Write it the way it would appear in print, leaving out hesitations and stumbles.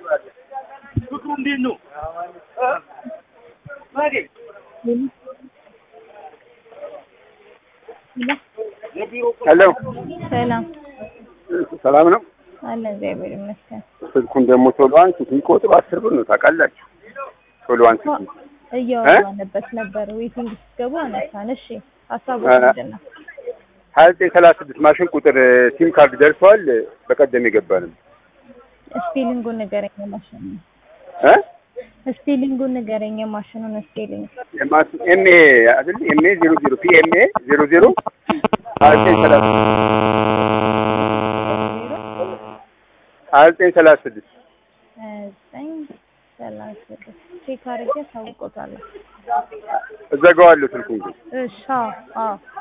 ፍቅሩ እንዴት ነው? ማዲ ሄሎ ሰላም ሰላም ነው አለ እግዚአብሔር ይመስገን። ስልኩን ደግሞ ቶሎ አንቺ ሲቆጥሩ 10 ብር ነው ታውቃላችሁ። ቶሎ አንቺ እያወራንበት ነበር ዌቲንግ ሲገቡ አነሳን። እሺ ሀሳቡ ምንድን ነው? 2936 ማሽን ቁጥር ሲም ካርድ ደርሷል። በቀደም የገባንም ስፔሊንጉን ንገረኝ ማሽኑ ስፔሊንጉን ንገረኝ የማሽኑን ስፔሊንግ ኤምኤ አይደል ኤምኤ 00 ፒኤምኤ 00 2936 ቼክ አድርጌ ታውቆታለሁ። እዘጋዋለሁ ስልኩን ግን እሺ አዎ